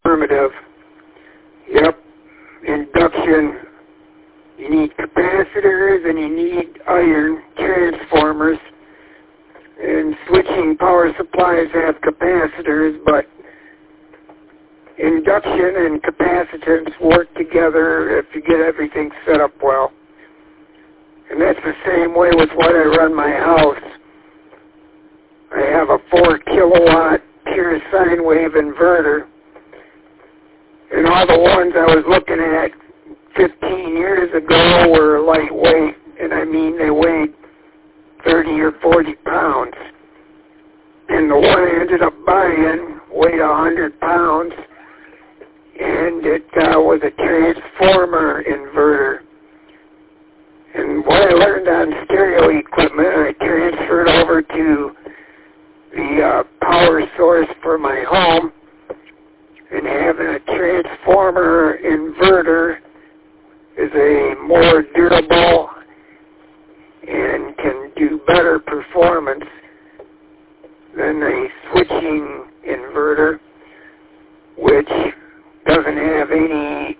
Affirmative. Yep. Induction. You need capacitors and you need iron transformers. And switching power supplies have capacitors, but induction and capacitance work together if you get everything set up well. And that's the same way with what I run my house. I have a 4 kilowatt pure sine wave inverter. And all the ones I was looking at 15 years ago were lightweight. And I mean they weighed 30 or 40 pounds. And the one I ended up buying weighed 100 pounds. And it was a transformer inverter. And what I learned on stereo equipment, I transferred over to the power source for my home. And having a transformer inverter is a more durable and can do better performance than a switching inverter, which doesn't have any